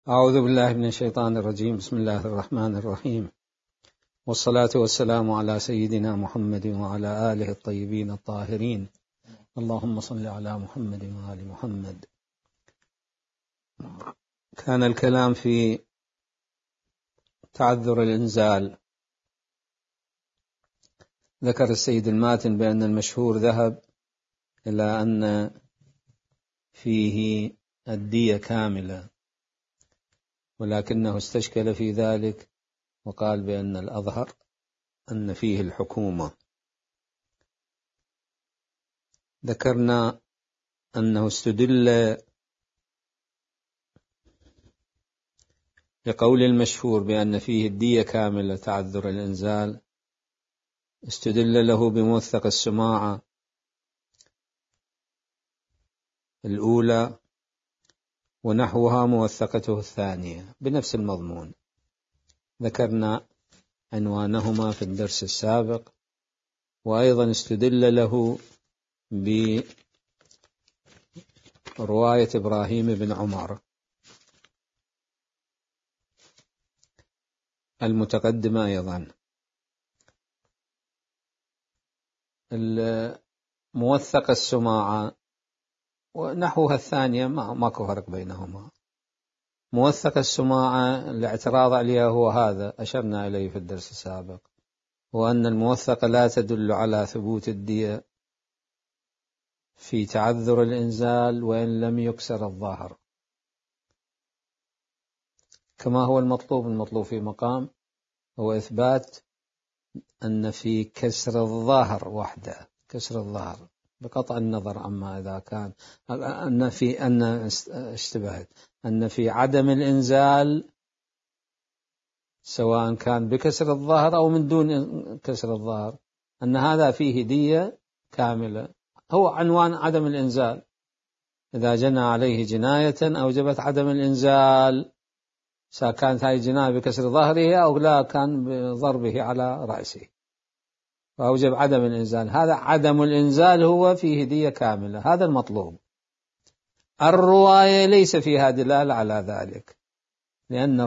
أعوذ بالله من الشيطان الرجيم. بسم الله الرحمن الرحيم، والصلاة والسلام على سيدنا محمد وعلى آله الطيبين الطاهرين. اللهم صل على محمد وآل محمد. كان الكلام في تعذر الإنزال. ذكر السيد الماتن بأن المشهور ذهب إلى أن فيه الدية كاملة، ولكنه استشكل في ذلك وقال بأن الأظهر أن فيه الحكومة. ذكرنا أنه استدل لقول المشهور بأن فيه الدية كاملة تعذر الإنزال، استدل له بموثق السماعة الأولى ونحوها موثقته الثانية بنفس المضمون. ذكرنا عنوانهما في الدرس السابق، وأيضا استدل له برواية إبراهيم بن عمر المتقدمة أيضا. موثق السماعة ونحوها الثانية ماكو فرق بينهما. موثق السماعة الاعتراض عليها هو هذا أشرنا إليه في الدرس السابق، وأن الموثقة لا تدل على ثبوت الدية في تعذر الإنزال وإن لم يكسر الظاهر، كما هو المطلوب في مقام هو إثبات أن في كسر الظاهر وحده، كسر الظاهر بقطع النظر عما إذا كان أن في عدم الإنزال سواء كان بكسر الظاهر أو من دون كسر الظاهر، أن هذا فيه دية كاملة. هو عنوان عدم الإنزال، إذا جنى عليه جناية أوجبت عدم الإنزال، سواء كانت هذه الجناية بكسر ظهره أو لا كان بضربه على رأسه فأوجب عدم الإنزال. هذا عدم الإنزال هو فيه دية كاملة، هذا المطلوب. الرواية ليس فيها دلالة على ذلك، لأن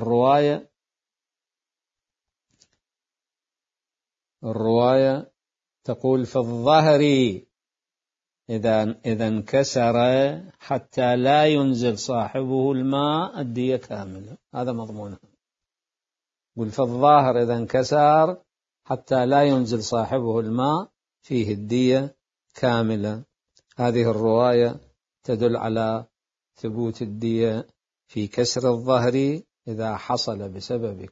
الرواية تقول في الظهر إذا انكسر حتى لا ينزل صاحبه الماء الدية كاملة، هذا مضمونها. قل في الظاهر إذا انكسر حتى لا ينزل صاحبه الماء فيه الدية كاملة. هذه الرواية تدل على ثبوت الدية في كسر الظهر إذا حصل بسبب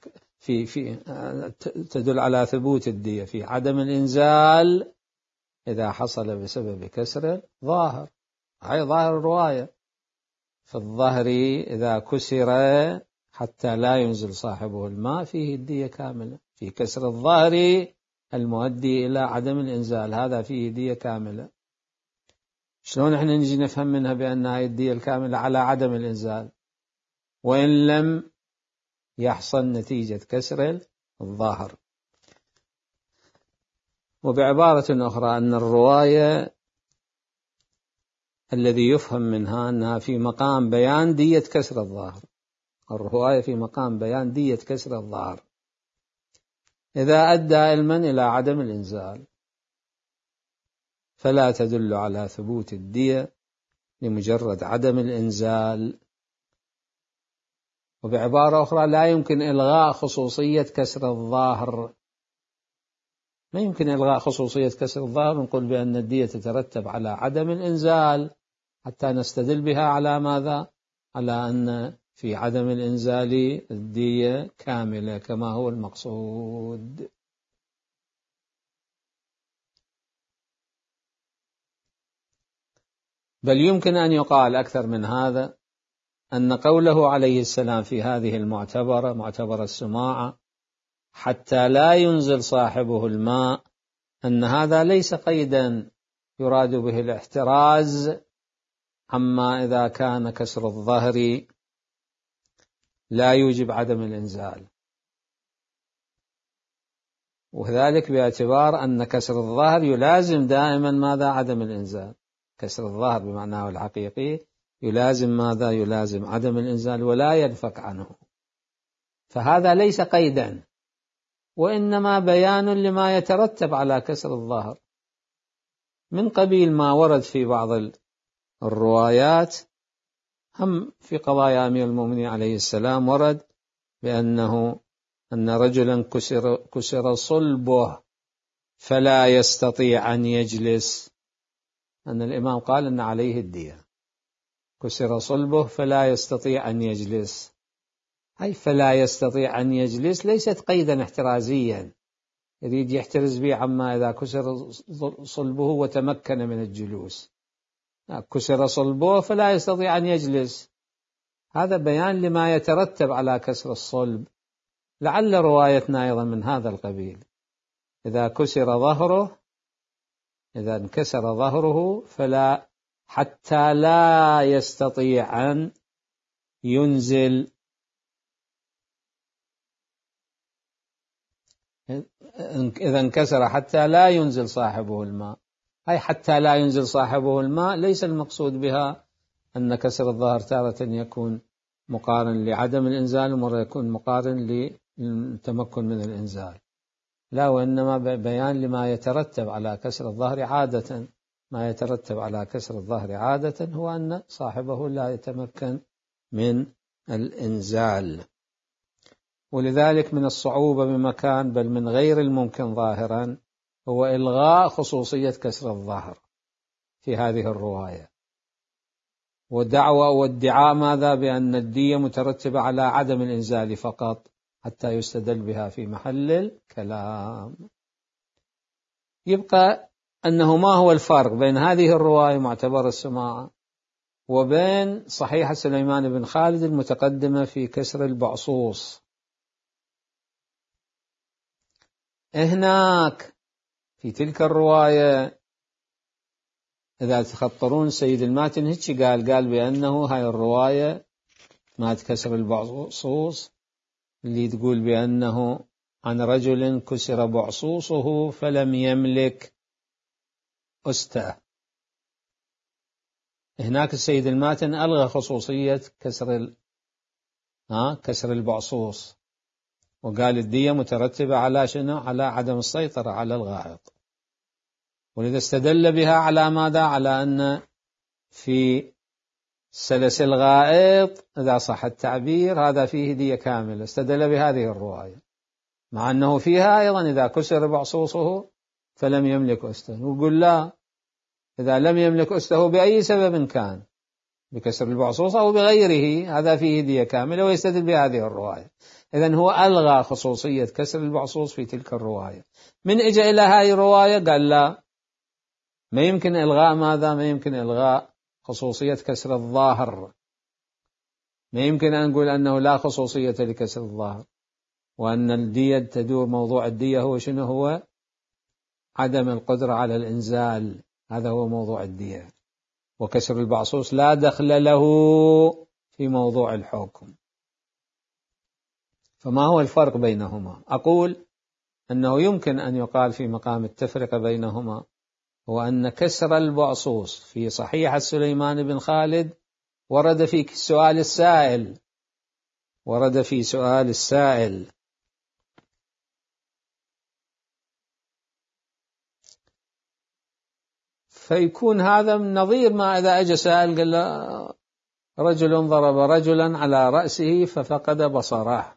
تدل على ثبوت الدية في عدم الإنزال إذا حصل بسبب كسر الظاهر. هاي ظاهر الرواية، في الظهر إذا كسر حتى لا ينزل صاحبه الماء فيه الدية كاملة، في كسر الظهر المؤدي إلى عدم الإنزال هذا فيه دية كاملة. شلون احنا نجي نفهم منها بأن هاي الدية الكاملة على عدم الإنزال وإن لم يحصل نتيجة كسر الظاهر؟ وبعبارة أخرى أن الرواية الذي يفهم منها أنها في مقام بيان دية كسر الظاهر، الرواية في مقام بيان دية كسر الظاهر إذا أدى علما إلى عدم الإنزال فلا تدل على ثبوت الدية لمجرد عدم الإنزال. وبعبارة أخرى لا يمكن إلغاء خصوصية كسر الظاهر، ما يمكن إلغاء خصوصية كسر الظاهر ونقول بأن الدية تترتب على عدم الإنزال حتى نستدل بها على ماذا؟ على أن في عدم الإنزال الدية كاملة كما هو المقصود. بل يمكن أن يقال أكثر من هذا، أن قوله عليه السلام في هذه معتبر السماعة حتى لا ينزل صاحبه الماء، أن هذا ليس قيدا يراد به الاحتراز عما إذا كان كسر الظهر لا يوجب عدم الإنزال، وذلك باعتبار أن كسر الظهر يلازم دائما ماذا؟ عدم الإنزال. كسر الظهر بمعناه الحقيقي يلازم ماذا؟ يلازم عدم الإنزال ولا ينفك عنه. فهذا ليس قيدا، وإنما بيان لما يترتب على كسر الظهر، من قبيل ما ورد في بعض الروايات. هم في قضايا أمير المؤمنين عليه السلام ورد أن رجلا كسر صلبه فلا يستطيع أن يجلس، أن الإمام قال أن عليه الدية. كسر صلبه فلا يستطيع أن يجلس، أي فلا يستطيع أن يجلس ليست قيدا احترازيا يريد يحترز به عما إذا كسر صلبه وتمكن من الجلوس. كسر صلبه فلا يستطيع أن يجلس، هذا بيان لما يترتب على كسر الصلب. لعل روايتنا أيضا من هذا القبيل. إذا انكسر ظهره فلا، حتى لا يستطيع أن ينزل. إذا انكسر حتى لا ينزل صاحبه الماء، أي حتى لا ينزل صاحبه الماء، ليس المقصود بها أن كسر الظهر تارة يكون مقارن لعدم الإنزال ومرة يكون مقارن للتمكن من الإنزال، لا، وإنما بيان لما يترتب على كسر الظهر عادة. ما يترتب على كسر الظهر عادة هو أن صاحبه لا يتمكن من الإنزال. ولذلك من الصعوبة بمكان، بل من غير الممكن ظاهرا، هو إلغاء خصوصية كسر الظهر في هذه الرواية، وادعاء ماذا؟ بأن الدية مترتبة على عدم الإنزال فقط، حتى يستدل بها في محل الكلام. يبقى أنه ما هو الفرق بين هذه الرواية معتبر السماع وبين صحيح سليمان بن خالد المتقدمة في كسر البعصوص؟ هناك في تلك الرواية إذا تخطرون سيد الماتن هيك قال بأنه هاي الرواية ما كسر البعصوص اللي تقول بأنه عن رجل كسر بعصوصه فلم يملك أسته. هناك السيد الماتن ألغى خصوصية كسر البعصوص، وقال الدية مترتبة على شنو؟ على عدم السيطرة على الغائط. ولذا استدل بها على ماذا؟ على أن في سلس الغائط إذا صح التعبير هذا فيه دية كاملة، استدل بهذه الرواية، مع أنه فيها أيضا إذا كسر بعصوصه فلم يملك أسته، ويقول لا، إذا لم يملك أسته بأي سبب كان، بكسر البعصوص أو بغيره، هذا فيه دية كاملة، ويستدل بهذه الرواية. إذن هو ألغى خصوصية كسر البعصوص في تلك الرواية. من إجا إلى هذه الرواية قال لا، ما يمكن إلغاء ماذا؟ ما يمكن إلغاء خصوصية كسر الظاهر، ما يمكن أن نقول أنه لا خصوصية لكسر الظاهر، وأن الدية تدور، موضوع الدية هو شنو؟ هو عدم القدرة على الإنزال، هذا هو موضوع الدية، وكسر البعصوص لا دخل له في موضوع الحكم. فما هو الفرق بينهما؟ أقول أنه يمكن أن يقال في مقام التفرقة بينهما هو أن كسر البعصوص في صحيح سليمان بن خالد ورد في سؤال السائل، فيكون هذا من نظير ما إذا أجى سائل قال له رجل ضرب رجلا على رأسه ففقد بصره،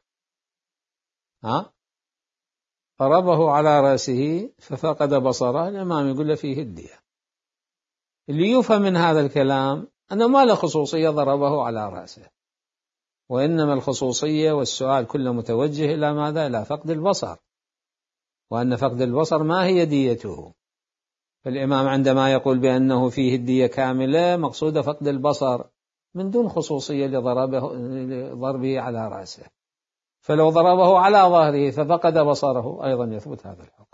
ضربه على رأسه ففقد بصره، الإمام يقول له فيه الدية. اللي يفهم من هذا الكلام أنه ما له خصوصية ضربه على رأسه، وإنما الخصوصية والسؤال كله متوجه إلى ماذا؟ إلى فقد البصر، وأن فقد البصر ما هي ديته. فالإمام عندما يقول بأنه فيه الدية كاملة مقصود فقد البصر من دون خصوصية لضربه على رأسه. فلو ضربه على ظهره ففقد بصره أيضا يثبت هذا الحكم.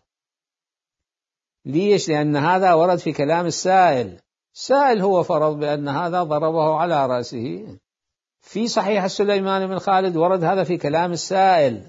ليش؟ لأن هذا ورد في كلام السائل هو فرض بأن هذا ضربه على رأسه. في صحيح سليمان بن خالد ورد هذا في كلام السائل.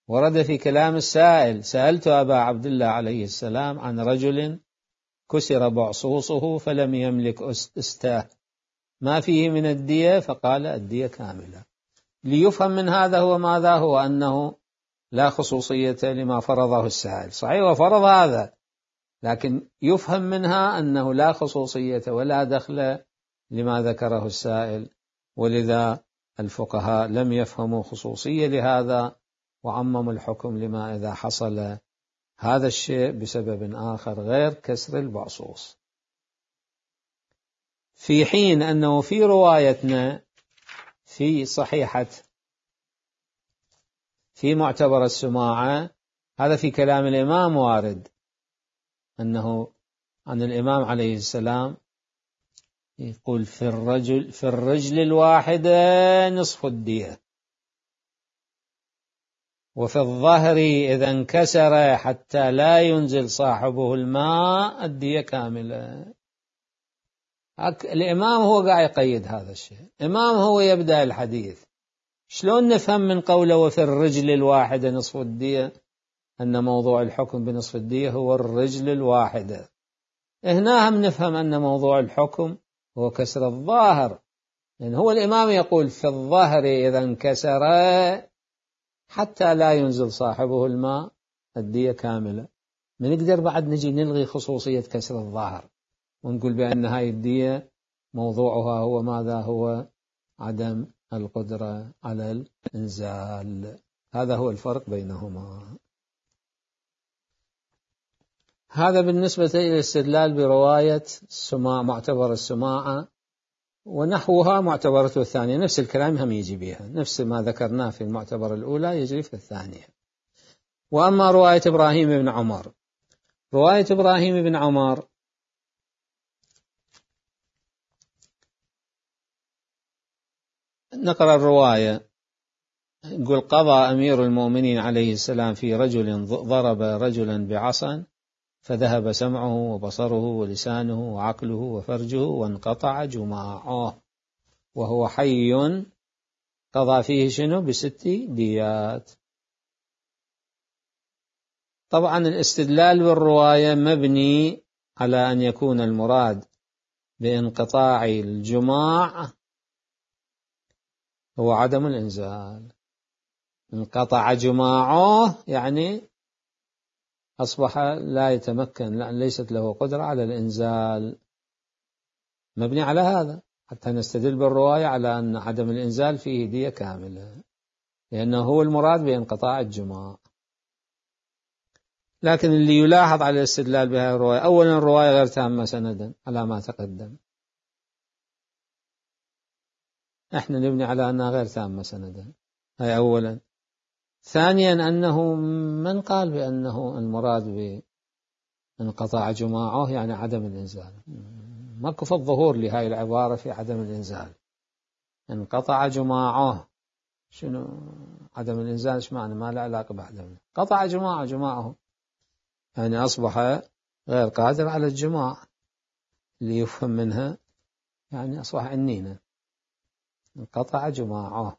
ورد في كلام السائل: سألت أبا عبد الله عليه السلام عن رجل كسر بعصوصه فلم يملك استاه، ما فيه من الدية؟ فقال: الدية كاملة. ليفهم من هذا هو ماذا؟ هو أنه لا خصوصية لما فرضه السائل. صحيح وفرض هذا، لكن يفهم منها أنه لا خصوصية ولا دخل لما ذكره السائل، ولذا الفقهاء لم يفهموا خصوصية لهذا وعمموا الحكم لما إذا حصل هذا الشيء بسبب آخر غير كسر البعصوص. في حين أنه في روايتنا في صحيحة في معتبر السماعة، هذا في كلام الإمام وارد أنه عن الإمام عليه السلام يقول: في الرجل الواحدة نصف الدية، وفي الظهر إذا انكسر حتى لا ينزل صاحبه الماء الدية كاملة. الإمام هو قاعد يقيد هذا الشيء، الإمام هو يبدأ الحديث. شلون نفهم من قوله وفي الرجل الواحدة نصف الدية أن موضوع الحكم بنصف الدية هو الرجل الواحدة؟ هنا هم نفهم أن موضوع الحكم هو كسر الظاهر، لأن هو الإمام يقول: في الظهر إذا انكسر حتى لا ينزل صاحبه الماء الدية كاملة. ما نقدر بعد نجي نلغي خصوصية كسر الظاهر ونقول بأن هاي الدية موضوعها هو ماذا؟ هو عدم القدرة على الإنزال. هذا هو الفرق بينهما. هذا بالنسبة إلى الاستدلال برواية معتبر السماعة، ونحوها معتبرته الثانية نفس الكلام هم يجي بها، نفس ما ذكرناه في المعتبر الأولى يجري في الثانية. وأما رواية إبراهيم بن عمر، رواية إبراهيم بن عمر نقرأ الرواية. يقول: قضى أمير المؤمنين عليه السلام في رجل ضرب رجلا بعصا فذهب سمعه وبصره ولسانه وعقله وفرجه وانقطع جماعه وهو حي، قضى فيه شنو؟ ب6 ديات. طبعا الاستدلال بالرواية مبني على أن يكون المراد بانقطاع الجماع هو عدم الإنزال. انقطع جماعه يعني أصبح لا يتمكن، لأن ليست له قدرة على الإنزال. مبني على هذا حتى نستدل بالرواية على أن عدم الإنزال فيه دية كاملة، لأنه هو المراد بانقطاع الجماع. لكن اللي يلاحظ على الاستدلال بهذه الرواية: أولا الرواية غير تامة سندا على ما تقدم، احنا نبني على أنها غير تامة سندا، هذا أولا. ثانيا أنه من قال بأنه المراد بانقطاع جماعه يعني عدم الإنزال؟ ماكو في الظهور لهذه العبارة في عدم الإنزال. انقطع جماعه، شنو عدم الإنزال؟ ايش معنى؟ ما له علاقة بعدم. قطع جماعه يعني أصبح غير قادر على الجماع، اللي يفهم منها يعني أصبح عنينا. انقطع جماعه.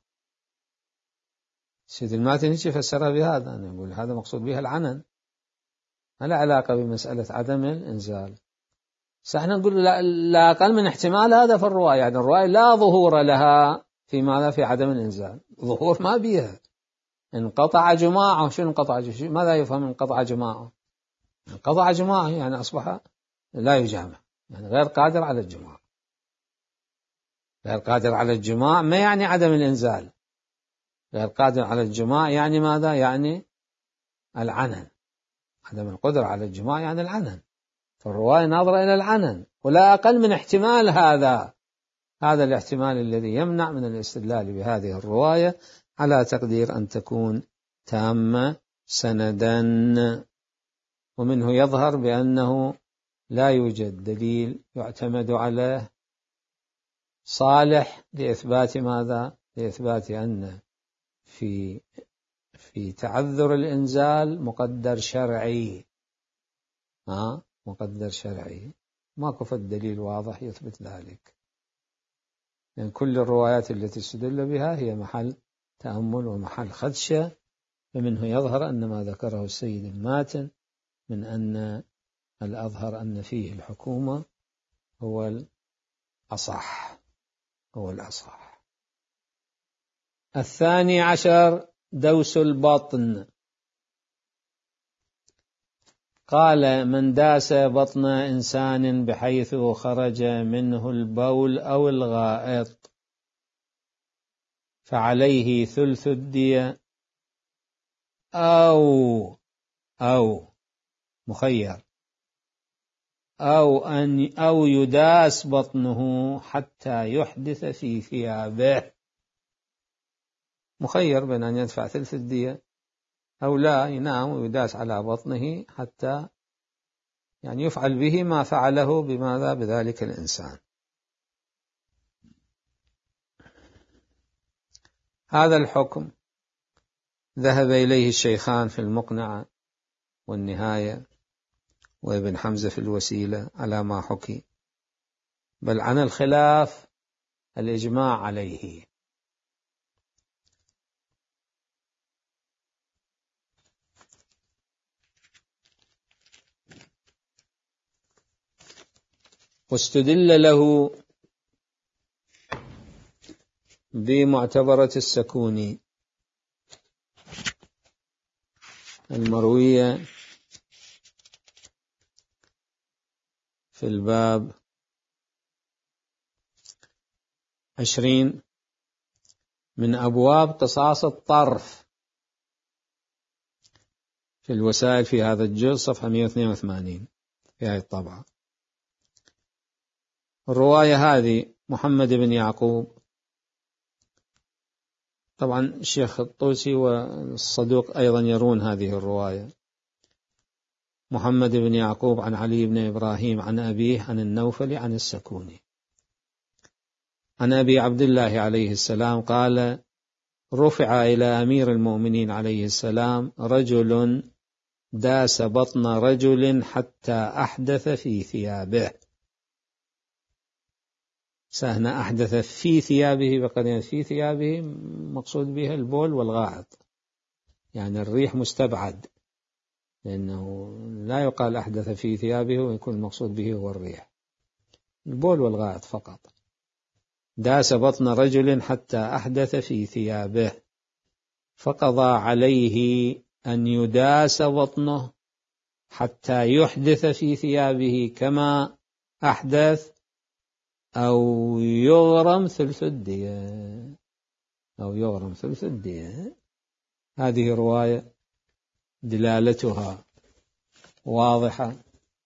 سيد الماتني فسرها بهذا، أنا أقول هذا مقصود بها العنن، ما له علاقة بمسألة عدم الإنزال. فإحنا نقول لا أقل من احتمال هذا في الرواية، يعني الرواية لا ظهور لها في ماذا؟ في عدم الإنزال، ظهور ما بيها. انقطع جماعه، شنو انقطع؟ ماذا يفهم انقطع جماعه؟ انقطع جماعه يعني أصبح لا يجامع، يعني غير قادر على الجماع. غير قادر على الجماع ما يعني عدم الإنزال، غير قادر على الجماع يعني ماذا؟ يعني العنن. عدم القدرة على الجماع يعني العنن، فالرواية ناظرة إلى العنن، ولا أقل من احتمال هذا الاحتمال الذي يمنع من الاستدلال بهذه الرواية على تقدير أن تكون تامة سندا. ومنه يظهر بأنه لا يوجد دليل يعتمد عليه صالح لإثبات ماذا؟ لإثبات أن في تعذر الإنزال مقدر شرعي. مقدر شرعي ماكو في الدليل واضح يثبت ذلك، لأن كل الروايات التي استدل بها هي محل تأمل ومحل خدشة فمنه يظهر أن ما ذكره السيد الماتن من أن الأظهر أن فيه الحكومة هو الأصح. الثاني عشر دوس البطن. قال: من داس بطن إنسان بحيث خرج منه البول أو الغائط فعليه ثلث الدية أو مخير أو يداس بطنه حتى يحدث في ثيابه. مخير بين أن يدفع ثلث الدية أو لا، ينام ويداس على بطنه حتى يعني يفعل به ما فعله بماذا بذلك الإنسان. هذا الحكم ذهب إليه الشيخان في المقنعة والنهاية وابن حمزة في الوسيلة على ما حكي، بل عن الخلاف الإجماع عليه. واستدل له بمعتبرة السكوني المروية في الباب 20 من أبواب قصاص الطرف في الوسائل في هذا الجزء صفحة 182 في هذه الطبعة. الرواية هذه محمد بن يعقوب، طبعا الشيخ الطوسي والصدوق أيضا يرون هذه الرواية. محمد بن يعقوب عن علي بن إبراهيم عن أبيه عن النوفل عن السكوني عن أبي عبد الله عليه السلام قال: رفع إلى أمير المؤمنين عليه السلام رجل داس بطن رجل حتى أحدث في ثيابه. سهنا أحدث في ثيابه بقرينة في ثيابه مقصود بها البول والغائط، يعني الريح مستبعد، لأنه لا يقال أحدث في ثيابه ويكون المقصود به هو الريح، البول والغائط فقط. داس بطن رجل حتى أحدث في ثيابه فقضى عليه أن يداس بطنه حتى يحدث في ثيابه كما أحدث أو يغرم ثلث الدية. هذه رواية دلالتها واضحة،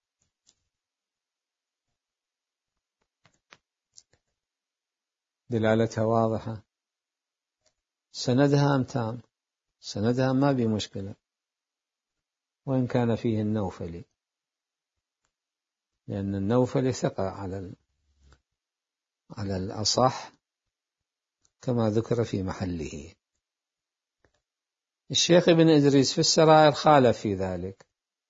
سندها أمتام، سندها ما بمشكلة، وإن كان فيه النوفلي، لأن النوفلي ثقة على الأصح كما ذكر في محله. الشيخ ابن إدريس في السرائر خالف في ذلك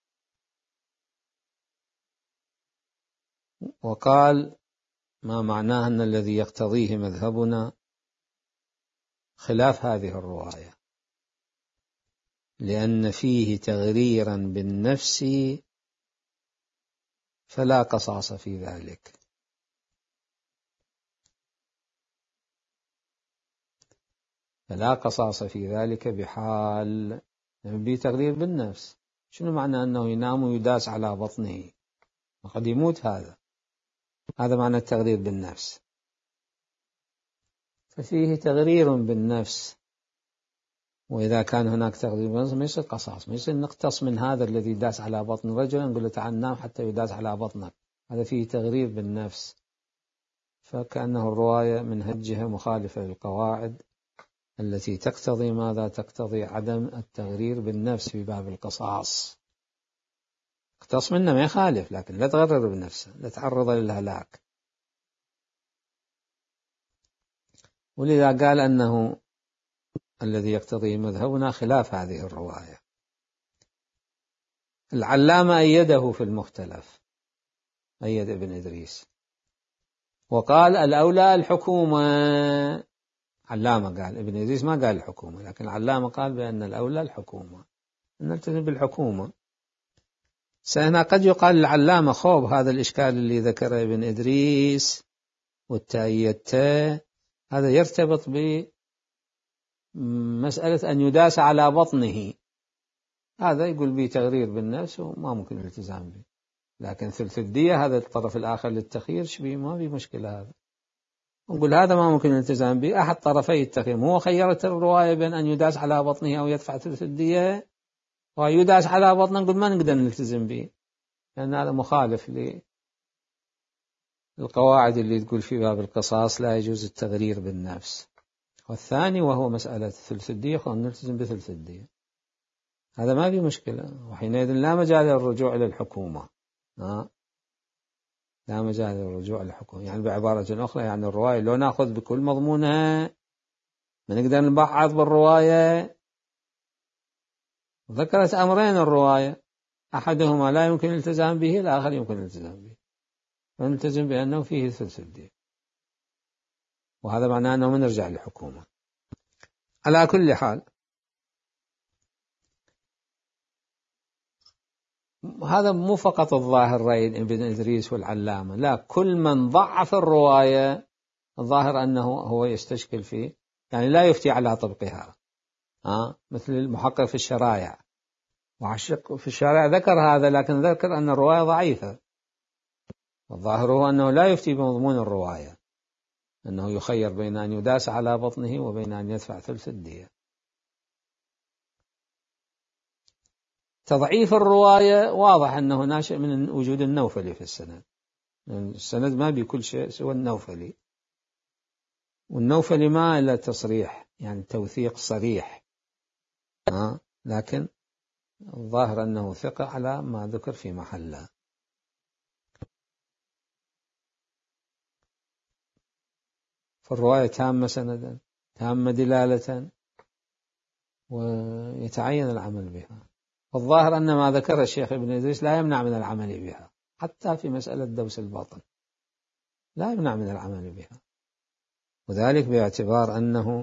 وقال: ما معناه أن الذي يقتضيه مذهبنا خلاف هذه الرواية، لأن فيه تغريرا بالنفس فلا قصاص في ذلك. بحال بتغرير بالنفس. شنو معنى أنه ينام ويداس على بطنه؟ وقد يموت هذا معنى التغرير بالنفس، ففيه تغرير بالنفس، وإذا كان هناك تغرير بالنفس ما يصير قصاص، ما يصير نقتص من هذا الذي داس على بطن رجل نقول له تعال نام حتى يداس على بطنك، هذا فيه تغرير بالنفس. فكأنه الرواية من هجها مخالفة للقواعد التي تقتضي ماذا؟ تقتضي عدم التغرير بالنفس في باب القصاص. اقتص منه ما يخالف، لكن لا تغرر بنفسه، لا تعرض للهلاك. ولذا قال أنه الذي يقتضي مذهبنا خلاف هذه الرواية. العلامة أيده في المختلف، أيد ابن إدريس وقال: الأولى الحكومة، علامة قال، ابن إدريس ما قال الحكومة، لكن علامة قال بأن الأولى الحكومة، نلتزم بالحكومة. هنا قد يقال العلامة خوب هذا الإشكال اللي ذكره ابن إدريس والتأييدته هذا يرتبط بمسألة أن يداس على بطنه، هذا يقول به تغرير بالنفس وما ممكن الالتزام به. لكن ثلث الدية هذا الطرف الآخر للتخيير شبيه ما في مشكلة، هذا نقول هذا ما ممكن الالتزام به. أحد طرفي التخيير هو خيرت الرواية بين أن يداس على بطنه أو يدفع ثلث الدية، ويداس على بطنه نقول ما نقدر نلتزم به، لأن هذا مخالف للقواعد اللي تقول في باب القصاص لا يجوز التغرير بالنفس. والثاني وهو مسألة ثلث الدية خلينا نلتزم بثلث الدية، هذا ما في مشكلة، وحينئذ لا مجال للرجوع إلى الحكومة. لا مجال للرجوع إلى الحكومة، يعني بعبارة أخرى يعني الرواية لو نأخذ بكل مضمونها ما نقدر نبعض بالرواية. ذكرت أمرين الرواية، أحدهما لا يمكن الالتزام به، الآخر يمكن الالتزام به، فنلتزم بأنه فيه ثلث الدية، وهذا معناه أنه نرجع للحكومة. على كل حال هذا مو فقط الظاهر رأي ابن إدريس والعلامة، لا، كل من ضعف الرواية الظاهر أنه هو يستشكل فيه، يعني لا يفتي على طبقها. مثل المحقق في الشرائع، وعشق في الشرائع ذكر هذا، لكن ذكر أن الرواية ضعيفة، والظاهر هو أنه لا يفتي بمضمون الرواية، أنه يخير بين أن يداس على بطنه وبين أن يدفع ثلث الدية. تضعيف الرواية واضح أنه ناشئ من وجود النوفلي في السند، السند ما بكل شيء سوى النوفلي، والنوفلي ما إلا تصريح يعني توثيق صريح، لكن الظاهر أنه ثقة على ما ذكر في محله. فالرواية تامة سندا، تامة دلالة، ويتعين العمل بها. والظاهر أن ما ذكر الشيخ ابن إدريس لا يمنع من العمل بها، حتى في مسألة دوس الباطن لا يمنع من العمل بها، وذلك باعتبار أنه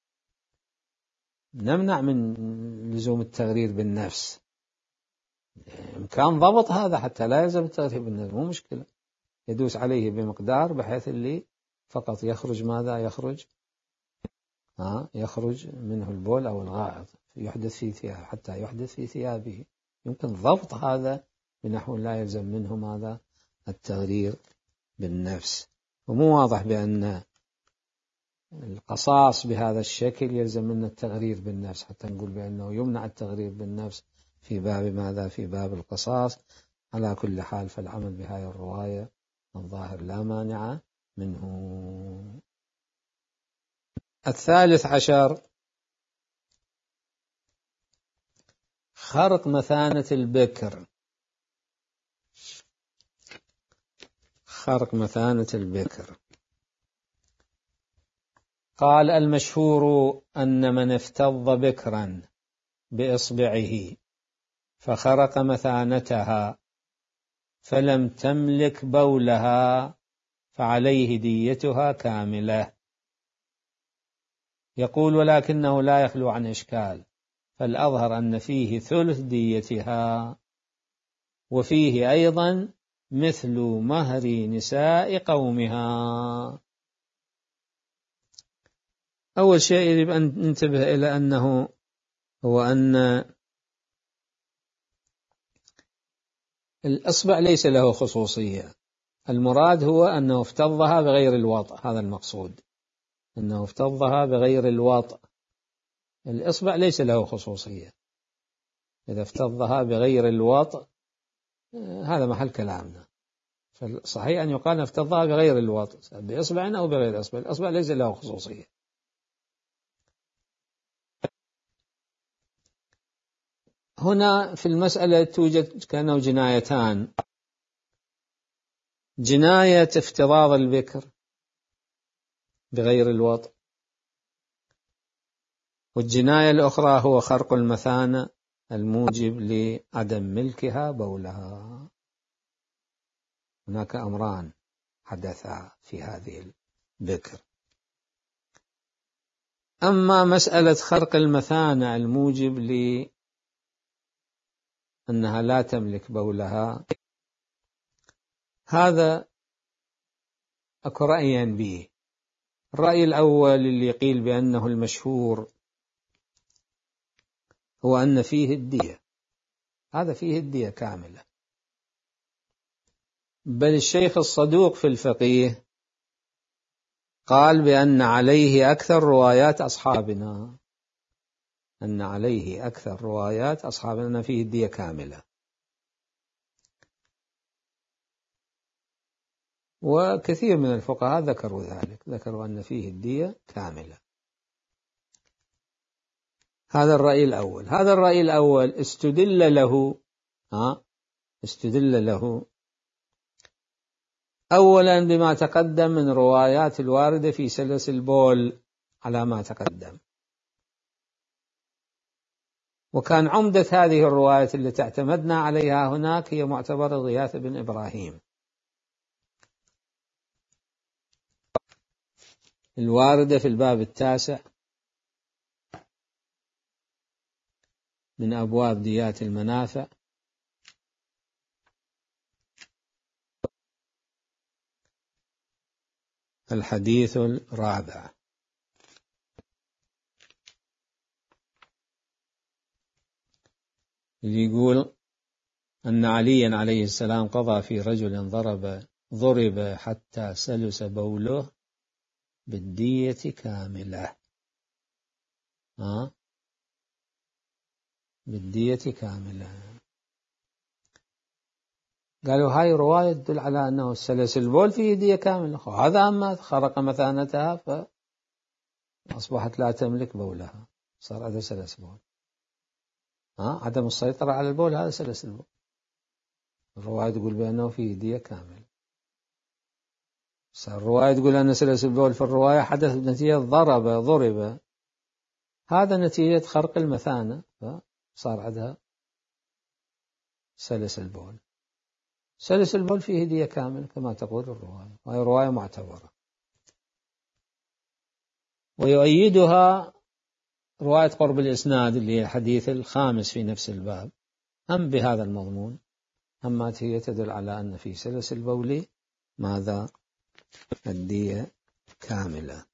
نمنع من لزوم التغرير بالنفس، إمكان ضبط هذا حتى لا يلزم التغرير بالنفس، مو مشكلة، يدوس عليه بمقدار بحيث اللي فقط يخرج ماذا يخرج منه البول أو الغائط يحدث في ثيابه حتى يحدث في ثيابه، يمكن ضبط هذا بنحو لا يلزم منه ماذا التغرير بالنفس. ومو واضح بأن القصاص بهذا الشكل يلزم منه التغرير بالنفس حتى نقول بأنه يمنع التغرير بالنفس في باب ماذا في باب القصاص. على كل حال فالعمل بهذه الرواية الظاهر لا مانع منه. الثالث عشر خرق مثانة البكر. خرق مثانة البكر. قال المشهور أن من افتض بكرا بإصبعه فخرق مثانتها فلم تملك بولها فعليه ديتها كاملة. يقول ولكنه لا يخلو عن إشكال، فالأظهر أن فيه ثلث ديتها، وفيه أيضا مثل مهر نساء قومها. أول شيء يجب أن ننتبه إلى أنه هو أن الإصبع ليس له خصوصية، المراد هو أنه افتضها بغير الوطء، هذا المقصود، أنه افتضها بغير الوطء. الإصبع ليس له خصوصية، إذا افتضها بغير الوطء هذا محل كلامنا، فالصحيح أن يقال افتضها بغير الوطء بإصبع أو بغير إصبع، الإصبع ليس له خصوصية. هنا في المسألة توجد كأنه جنايتان، جناية افتضاض البكر بغير الوطء، والجناية الأخرى هو خرق المثانة الموجب لعدم ملكها بولها. هناك أمران حدثا في هذه البكر. أما مسألة خرق المثانة الموجب لأنها لا تملك بولها، هذا أكو رأيين به. الرأي الأول اللي يقيل بأنه المشهور هو أن فيه الدية، هذا فيه الدية كاملة، بل الشيخ الصدوق في الفقيه قال بأن عليه أكثر روايات أصحابنا، أن عليه أكثر روايات أصحابنا فيه الدية كاملة. وكثير من الفقهاء ذكروا ذلك، ذكروا أن فيه الدية كاملة. هذا الرأي الأول. هذا الرأي الأول استدل له أولا بما تقدم من روايات الواردة في سلس البول على ما تقدم، وكان عمدة هذه الرواية التي اعتمدنا عليها هناك هي معتبر غياث بن إبراهيم الواردة في الباب 9 من أبواب ديات المنافع، الحديث الرابع. اللي يقول أن عليا عليه السلام قضى في رجل ضرب حتى سلس بوله بالدية كاملة، بالدية كاملة. قالوا هاي رواية تدل على أنه سلس البول فيه دية كاملة، هذا أما خرق مثانتها فأصبحت لا تملك بولها، صار هذا سلس بول. عدم السيطرة على البول هذا سلس البول. الرواية تقول بأنه فيه دية كاملة، صار الرواية تقول أن سلس البول في الرواية حدث نتيجة ضرب، هذا نتيجة خرق المثانة فصار عندها سلس البول. سلس البول فيه دية كاملة كما تقول الرواية، وهي رواية معتبرة. ويؤيدها رواية قرب الإسناد اللي هي الحديث الخامس في نفس الباب، هم بهذا المضمون، أما هي تدل على أن في سلس البول ماذا؟ الدية كاملة.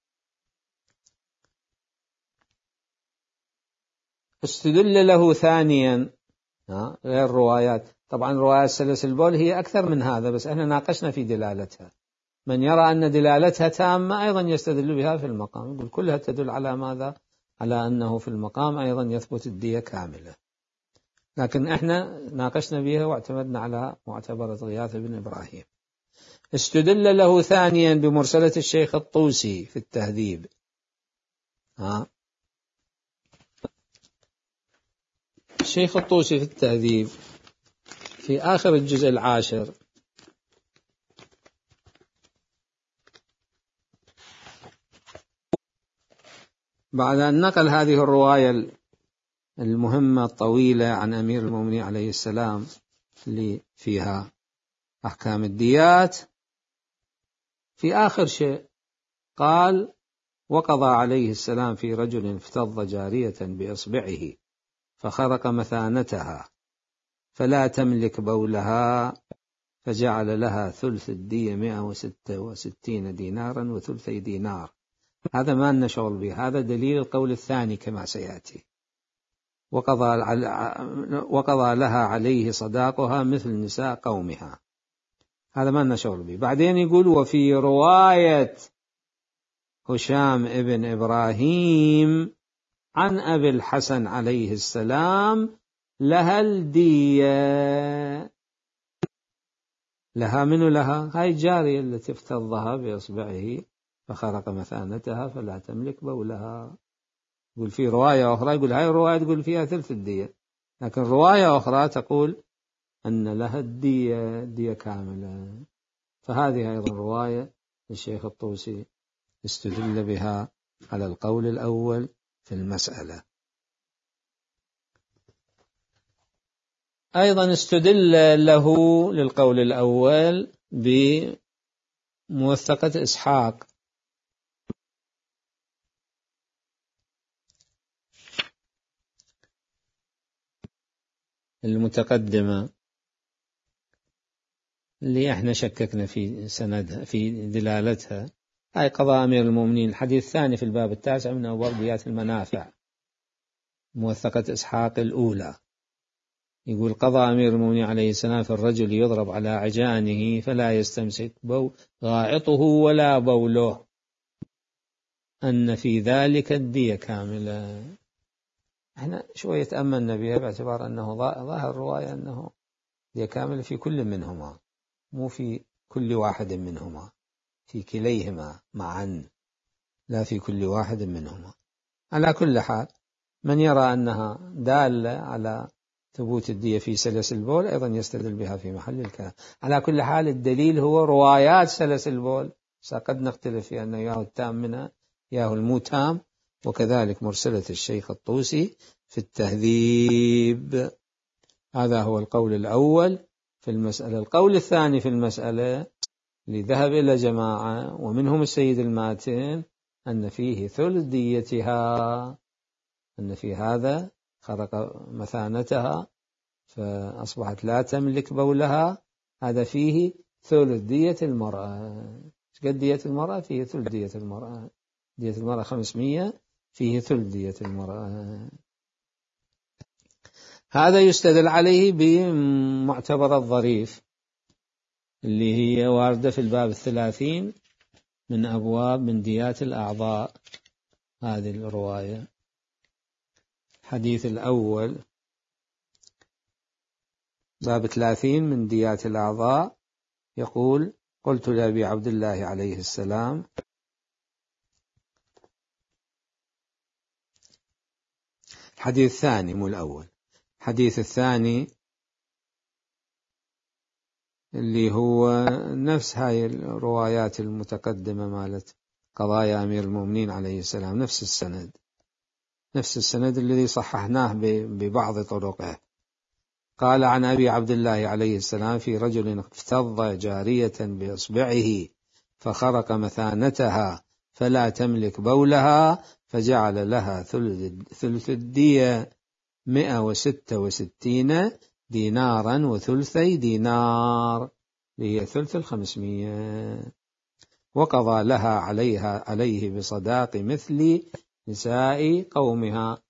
استدل له ثانيا غير روايات، طبعا روايات سلس البول هي أكثر من هذا، بس احنا ناقشنا في دلالتها. من يرى أن دلالتها تامة أيضا يستدل بها في المقام، يقول كلها تدل على ماذا؟ على أنه في المقام أيضا يثبت الدية كاملة، لكن احنا ناقشنا بها واعتمدنا على معتبرة غياث بن إبراهيم. استدل له ثانيا بمرسلة الشيخ الطوسي في التهذيب. الشيخ الطوسي في التهذيب في آخر الجزء 10 بعد أن نقل هذه الرواية المهمة الطويلة عن أمير المؤمنين عليه السلام اللي فيها أحكام الديات، في آخر شيء قال: وقضى عليه السلام في رجل افتض جارية بإصبعه فخرق مثانتها فلا تملك بولها، فجعل لها ثلث الدية 166 دينارا وثلثي دينار. هذا ما لنا شغل به، هذا دليل القول الثاني كما سيأتي. وقضى لها عليه صداقها مثل نساء قومها، هذا ما لنا شغل به. بعدين يقول: وفي رواية هشام ابن إبراهيم عن أبي الحسن عليه السلام لها الدية. لها منو لها؟ هاي الجارية التي افتضها بإصبعه فخرق مثانتها فلا تملك بولها. يقول في رواية أخرى، يقول هاي الرواية تقول فيها ثلث الدية، لكن رواية أخرى تقول أن لها الدية كاملة. فهذه أيضا رواية الشيخ الطوسي استدل بها على القول الأول في المسألة. أيضا استدل له للقول الأول بموثقة إسحاق المتقدمة اللي احنا شككنا في سندها في دلالتها، هاي قضاء أمير المؤمنين. الحديث الثاني في الباب 9 من أبواب ديات المنافع، موثقة إسحاق الأولى، يقول قضاء أمير المؤمنين عليه السلام في الرجل يضرب على عجانه فلا يستمسك غائطه ولا بوله أن في ذلك الدية كاملة. احنا شوية تأملنا بها باعتبار أنه ظاهر الرواية أنه دية كاملة في كل منهما، مو في كل واحد منهما، في كليهما معا، لا في كل واحد منهما. على كل حال من يرى أنها دالة على ثبوت الدية في سلس البول أيضا يستدل بها في محل الكلام. على كل حال الدليل هو روايات سلس البول، قد نختلف في أنه ياهو التام منها ياهو المو-تام، وكذلك مرسلة الشيخ الطوسي في التهذيب. هذا هو القول الأول في المسألة. القول الثاني في المسألة اللي ذهب إلى جماعة ومنهم السيد الماتن أن فيه ثلث ديتها، أن في هذا خرق مثانتها فأصبحت لا تملك بولها، هذا فيه ثلث دية المرأة. قد دية المرأة؟ فيه ثلث دية المرأة. دية المرأة 500، فيه ثلث دية المرأة. هذا يستدل عليه بمعتبر الظريف اللي هي واردة في الباب 30 من أبواب من ديات الأعضاء. هذه الرواية الحديث الأول باب 30 من ديات الأعضاء، يقول قلت لأبي عبد الله عليه السلام الحديث الثاني مو الأول، الحديث الثاني اللي هو نفس هاي الروايات المتقدمة مالت قضايا أمير المؤمنين عليه السلام، نفس السند الذي صححناه ببعض طرقه. قال عن أبي عبد الله عليه السلام في رجل افتض جارية بإصبعه فخرق مثانتها فلا تملك بولها فجعل لها ثلث الدية 166 دينارا وثلثي دينار، هي ثلث 500، وقضى لها عليه بصداق مثل نساء قومها.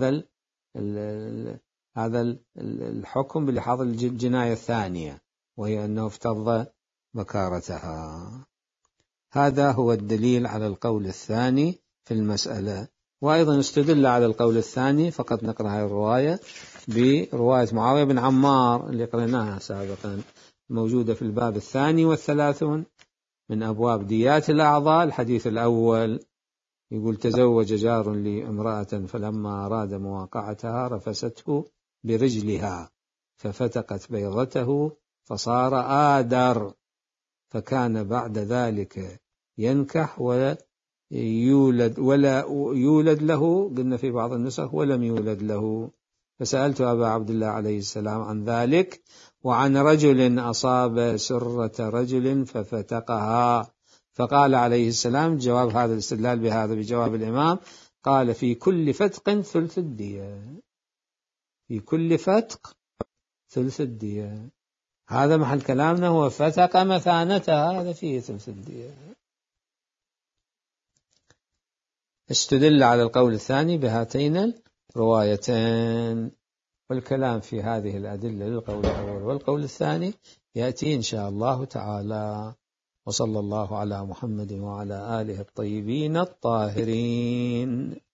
هذا الحكم بلحاظ الجناية الثانية، وهي أنه افتض بكارتها. هذا هو الدليل على القول الثاني في المسألة. وأيضا استدل على القول الثاني، فقط نقرأ هذه الرواية برواية معاوية بن عمار اللي قرأناها سابقا، موجودة في الباب 32 من أبواب ديات الأعضاء. الحديث الأول يقول تزوج جار لامرأة فلما أراد مواقعتها رفسته برجلها ففتقت بيضته فصار آدر، فكان بعد ذلك ينكح ولا يولد له، قلنا في بعض النسخ ولم يولد له. فسألت أبا عبد الله عليه السلام عن ذلك وعن رجل أصاب سرة رجل ففتقها، فقال عليه السلام جواب هذا الاستدلال بهذا بجواب الإمام، قال في كل فتق ثلث الدية، في كل فتق ثلث الدية. هذا محل كلامنا هو فتق مثانتها، هذا فيه ثلث الدية. استدل على القول الثاني بهاتين الروايتين، والكلام في هذه الأدلة للقول الأول والقول الثاني يأتي إن شاء الله تعالى. وصلى الله على محمد وعلى آله الطيبين الطاهرين.